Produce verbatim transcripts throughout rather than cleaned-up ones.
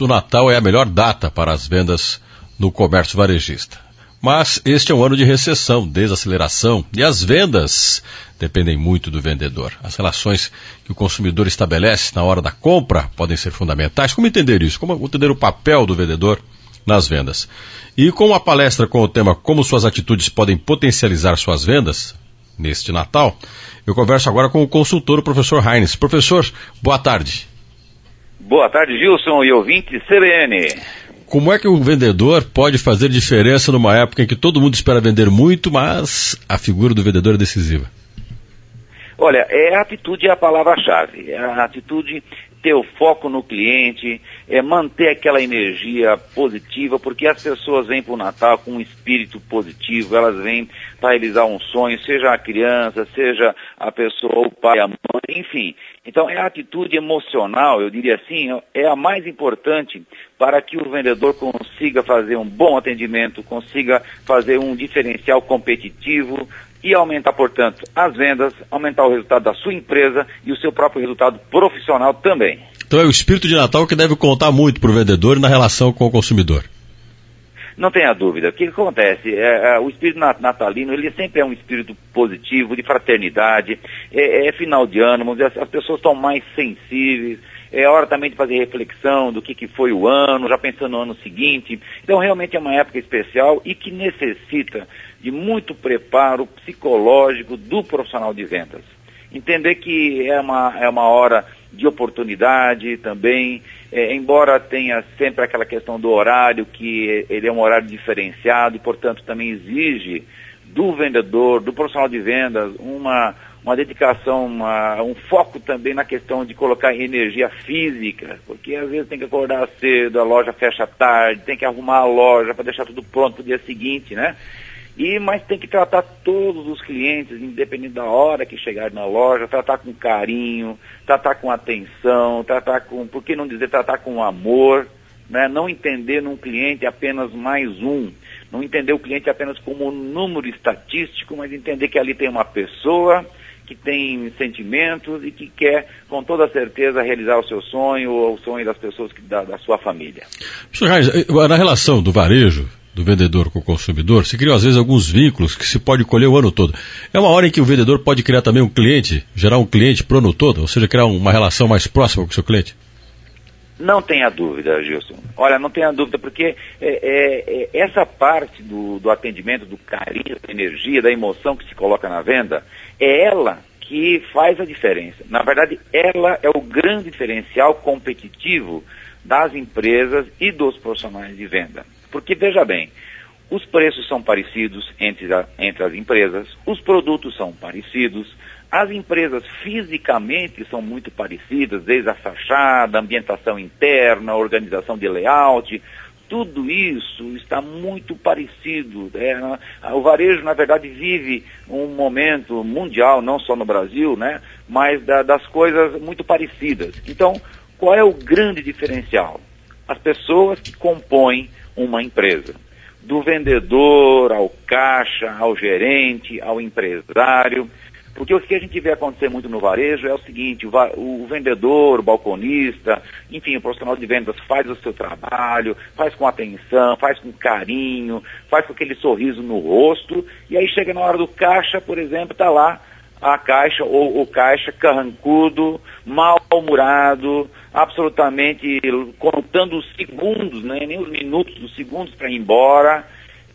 do Natal é a melhor data para as vendas no comércio varejista. Mas este é um ano de recessão, desaceleração, e as vendas dependem muito do vendedor. As relações que o consumidor estabelece na hora da compra podem ser fundamentais. Como entender isso? Como entender o papel do vendedor nas vendas? E com uma palestra com o tema Como suas atitudes podem potencializar suas vendas, neste Natal, eu converso agora com o consultor, o professor Heines. Professor, boa tarde. Boa tarde, Gilson e ouvinte C B N. Como é que o vendedor pode fazer diferença numa época em que todo mundo espera vender muito, mas a figura do vendedor é decisiva? Olha, é a atitude é a palavra-chave. É a atitude, ter o foco no cliente, é manter aquela energia positiva, porque as pessoas vêm para o Natal com um espírito positivo, elas vêm para realizar um sonho, seja a criança, seja a pessoa, o pai, a mãe, enfim. Então, é a atitude emocional, eu diria assim, é a mais importante para que o vendedor consiga fazer um bom atendimento, consiga fazer um diferencial competitivo e aumentar, portanto, as vendas, aumentar o resultado da sua empresa e o seu próprio resultado profissional também. Então é o espírito de Natal que deve contar muito para o vendedor na relação com o consumidor. Não tenha dúvida. O que acontece? É, é, o espírito natalino, ele sempre é um espírito positivo, de fraternidade, é, é final de ano, vamos dizer, as pessoas estão mais sensíveis, é hora também de fazer reflexão do que, que foi o ano, já pensando no ano seguinte. Então, realmente é uma época especial e que necessita de muito preparo psicológico do profissional de vendas. Entender que é uma, é uma hora de oportunidade também, é, embora tenha sempre aquela questão do horário, que ele é um horário diferenciado e, portanto, também exige do vendedor, do profissional de vendas, uma, uma dedicação, uma, um foco também na questão de colocar energia física, porque às vezes tem que acordar cedo, a loja fecha tarde, tem que arrumar a loja para deixar tudo pronto para o dia seguinte, né? E, mas tem que tratar todos os clientes, independente da hora que chegarem na loja, tratar com carinho, tratar com atenção, tratar com, por que não dizer, tratar com amor, né? Não entender num cliente apenas mais um, não entender o cliente apenas como um número estatístico, mas entender que ali tem uma pessoa que tem sentimentos e que quer, com toda certeza, realizar o seu sonho ou o sonho das pessoas que, da, da sua família. professor Reis, na relação do varejo, do vendedor com o consumidor, se criam às vezes alguns vínculos que se pode colher o ano todo. É uma hora em que o vendedor pode criar também um cliente, gerar um cliente para o ano todo, ou seja, criar uma relação mais próxima com o seu cliente? Não tenha dúvida, Gilson. Olha, não tenha dúvida, porque é, é, é, essa parte do, do atendimento, do carinho, da energia, da emoção que se coloca na venda, é ela que faz a diferença. Na verdade, ela é o grande diferencial competitivo das empresas e dos profissionais de venda. Porque, veja bem, os preços são parecidos entre, a, entre as empresas, os produtos são parecidos, as empresas fisicamente são muito parecidas, desde a fachada, a ambientação interna, a organização de layout, tudo isso está muito parecido. É, o varejo, na verdade, vive um momento mundial, não só no Brasil, né, mas da, das coisas muito parecidas. Então, qual é o grande diferencial? As pessoas que compõem uma empresa, do vendedor ao caixa, ao gerente, ao empresário, porque o que a gente vê acontecer muito no varejo é o seguinte, o, va- o vendedor, o balconista, enfim, o profissional de vendas faz o seu trabalho, faz com atenção, faz com carinho, faz com aquele sorriso no rosto, e aí chega na hora do caixa, por exemplo, está lá a caixa ou o caixa carrancudo, mal-humorado, absolutamente contando os segundos, né, nem os minutos, os segundos para ir embora,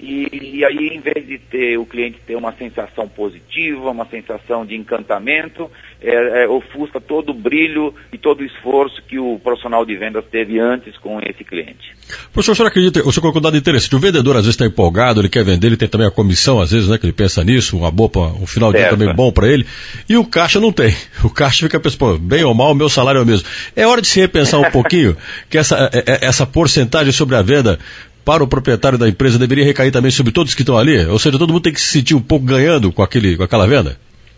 e, e aí em vez de ter o cliente ter uma sensação positiva, uma sensação de encantamento, é, é, ofusca todo o brilho e todo o esforço que o profissional de vendas teve antes com esse cliente. Professor, o senhor acredita, o senhor colocou um dado interessante, o vendedor às vezes está empolgado, ele quer vender, ele tem também a comissão, às vezes, né, que ele pensa nisso, uma boa, um final de dia também bom para ele, e o caixa não tem. O caixa fica pensando, pô, bem ou mal, o meu salário é o mesmo. É hora de se repensar um pouquinho que essa, essa porcentagem sobre a venda para o proprietário da empresa deveria recair também sobre todos que estão ali? Ou seja, todo mundo tem que se sentir um pouco ganhando com, aquele, com aquela venda?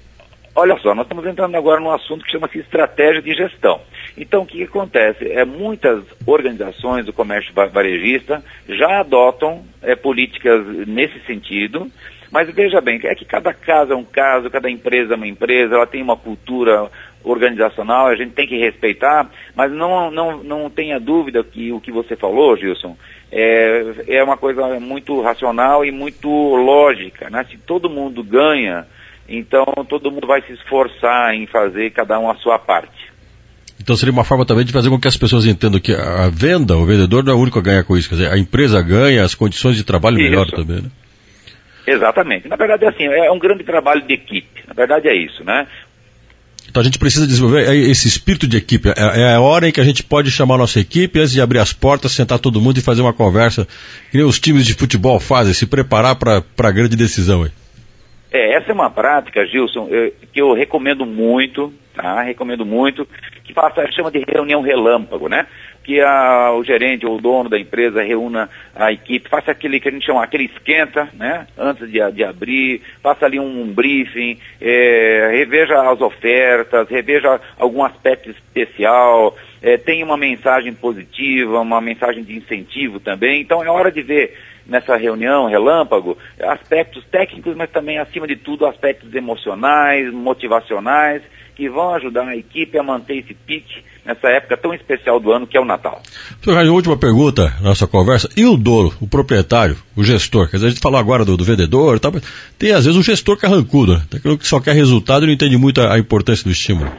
Olha só, nós estamos entrando agora num assunto que chama-se estratégia de gestão. Então, o que, que acontece? É, muitas organizações do comércio varejista já adotam é, políticas nesse sentido, mas veja bem, é que cada caso é um caso, cada empresa é uma empresa, ela tem uma cultura organizacional, a gente tem que respeitar, mas não, não, não tenha dúvida que o que você falou, Gilson, é, é uma coisa muito racional e muito lógica, né? Se todo mundo ganha, então todo mundo vai se esforçar em fazer cada um a sua parte. Então seria uma forma também de fazer com que as pessoas entendam que a venda, o vendedor não é o único a ganhar com isso, quer dizer, a empresa ganha, as condições de trabalho melhoram também, né? Exatamente. Na verdade é assim, é um grande trabalho de equipe, na verdade é isso, né? Então a gente precisa desenvolver esse espírito de equipe. É a hora em que a gente pode chamar a nossa equipe, antes de abrir as portas, sentar todo mundo e fazer uma conversa, que nem os times de futebol fazem, se preparar para a grande decisão. Aí. É, essa é uma prática, Gilson, eu, que eu recomendo muito, tá? Recomendo muito, que faça, chama de reunião relâmpago, né? Que a, o gerente ou o dono da empresa reúna a equipe, faça aquele que a gente chama, aquele esquenta, né? Antes de, de abrir, faça ali um, um briefing, é, reveja as ofertas, reveja algum aspecto especial, é, tenha uma mensagem positiva, uma mensagem de incentivo também. Então é hora de ver nessa reunião relâmpago aspectos técnicos, mas também, acima de tudo, aspectos emocionais, motivacionais, que vão ajudar a equipe a manter esse pique nessa época tão especial do ano que é o Natal. Senhor Raio, última pergunta na nossa conversa. E o dono, o proprietário, o gestor? Quer dizer, a gente falou agora do, do vendedor e tal, mas tem às vezes um gestor carrancudo, né? Tem aquele que só quer resultado e não entende muito a, a importância do estímulo.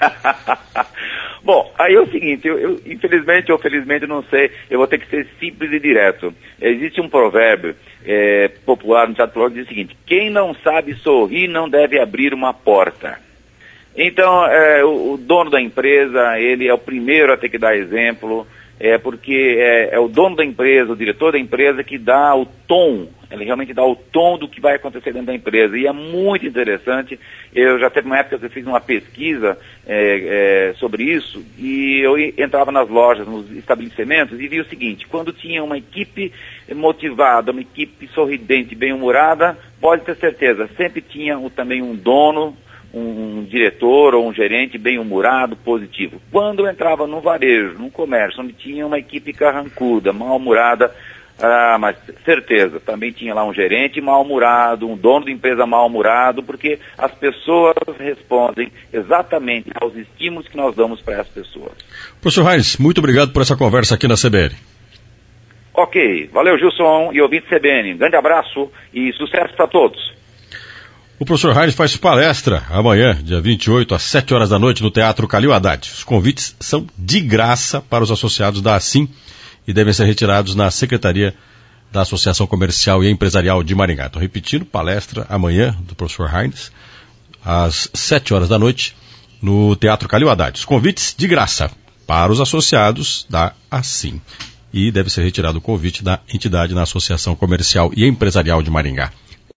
Bom, aí é o seguinte, eu, eu, infelizmente ou felizmente, não sei, eu vou ter que ser simples e direto. Existe um provérbio é, popular no teatro que diz o seguinte: quem não sabe sorrir não deve abrir uma porta. Então, é, o, o dono da empresa, ele é o primeiro a ter que dar exemplo, é, porque é, é o dono da empresa, o diretor da empresa que dá o tom, ele realmente dá o tom do que vai acontecer dentro da empresa. E é muito interessante, eu já teve uma época que eu fiz uma pesquisa é, é, sobre isso, e eu entrava nas lojas, nos estabelecimentos, e via o seguinte: quando tinha uma equipe motivada, uma equipe sorridente, bem-humorada, pode ter certeza, sempre tinha o, também um dono, um diretor ou um gerente bem-humorado, positivo. Quando eu entrava no varejo, no comércio, onde tinha uma equipe carrancuda, mal-humorada, ah, mas certeza, também tinha lá um gerente mal-humorado, um dono de empresa mal-humorado, porque as pessoas respondem exatamente aos estímulos que nós damos para as pessoas. Professor Heinz, muito obrigado por essa conversa aqui na C B N. Ok, valeu, Gilson e ouvinte C B N. Grande abraço e sucesso para todos. O professor Heinz faz palestra amanhã, dia vinte e oito, às sete horas da noite, no Teatro Calil Haddad. Os convites são de graça para os associados da ASSIM e devem ser retirados na Secretaria da Associação Comercial e Empresarial de Maringá. Estou repetindo, palestra amanhã do professor Heinz, às sete horas da noite, no Teatro Calil Haddad. Os convites de graça para os associados da ASSIM. E deve ser retirado o convite da entidade na Associação Comercial e Empresarial de Maringá.